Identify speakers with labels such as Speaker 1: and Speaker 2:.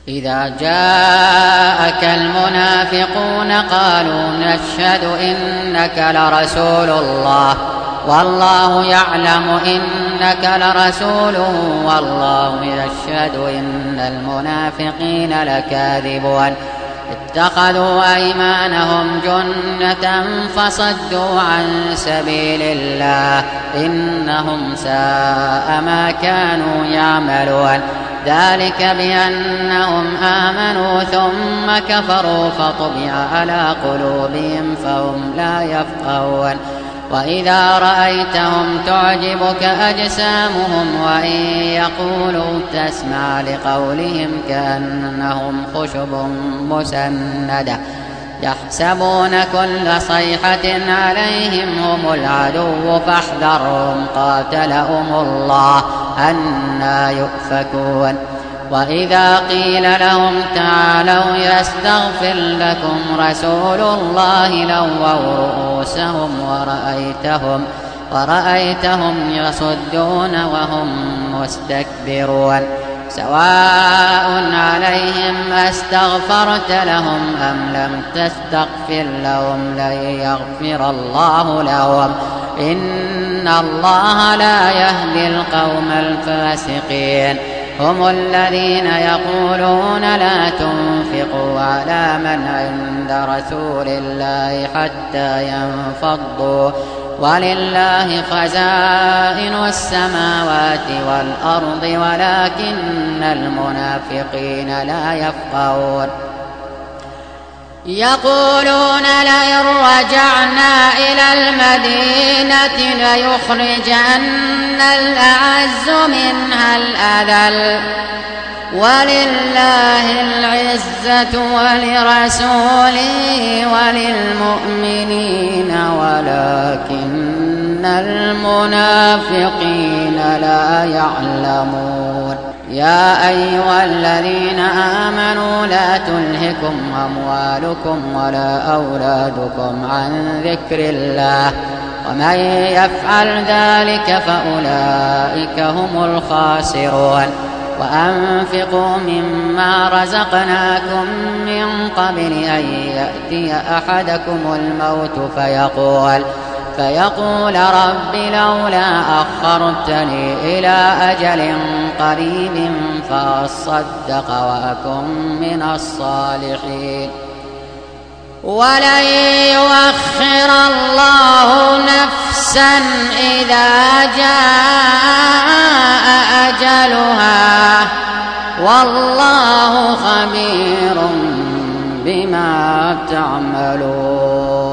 Speaker 1: إذا جاءك المنافقون قالوا نشهد إنك لرسول الله والله يعلم إنك لرسوله والله يشهد إن المنافقين لكاذبون اتخذوا أيمانهم جنة فصدوا عن سبيل الله إنهم ساء ما كانوا يعملون ذلك بأنهم آمنوا ثم كفروا فطبع على قلوبهم فهم لا يفقهون وإذا رأيتهم تعجبك أجسامهم وإن يقولوا تسمع لقولهم كأنهم خشب مسندة يحسبون كل صيحة عليهم هم العدو فاحذرهم قاتلهم الله أنى يؤفكون وإذا قيل لهم تعالوا يستغفر لكم رسول الله لووا رؤوسهم ورأيتهم يصدون وهم مستكبرون سواء عليهم أستغفرت لهم أم لم تستغفر لهم لن يغفر الله لهم إن الله لا يهدي القوم الفاسقين هم الذين يقولون لا تنفقوا على من عند رسول الله حتى ينفضوا ولله خزائن السماوات والأرض ولكن المنافقين لا يفقهون يقولون لئن رجعنا إلى المدينة ليخرجن الأعز منها الأذل ولله العزة ولرسوله وللمؤمنين ولكن المنافقين لا يعلمون يا أيها الذين آمنوا لا تلهكم أموالكم ولا أولادكم عن ذكر الله ومن يفعل ذلك فأولئك هم الخاسرون وأنفقوا مما رزقناكم من قبل أن يأتي أحدكم الموت فيقول رب لولا أخرتني إلى أجل قريب فأصدق وأكن من الصالحين ولن يؤخر الله نفسا إذا جاء أجلها والله خبير بما تعملون.